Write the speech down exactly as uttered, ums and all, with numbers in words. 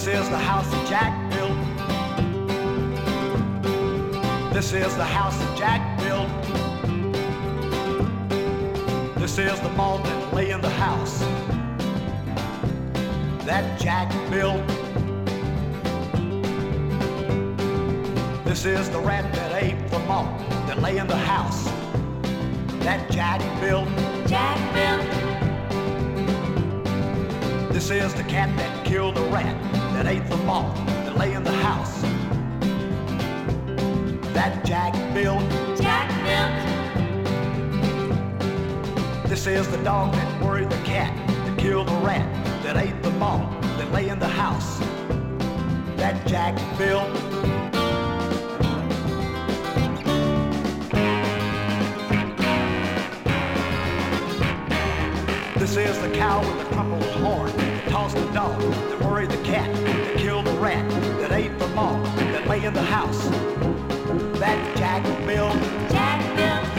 This is the house that Jack built. This is the house that Jack built. This is the moth that lay in the house that Jack built. This is the rat that ate the moth that lay in the house that Jack built. Jack built. This is the cat that killed the rat that ate the moth that lay in the house that Jack built. Jack built. This is the dog that worried the cat that killed the rat that ate the moth that lay in the house that Jack built. This is the cow with the crumpled horn that tossed the dog that worried the cat that killed the rat that ate the moth that lay in the house that Jack built. Jack built.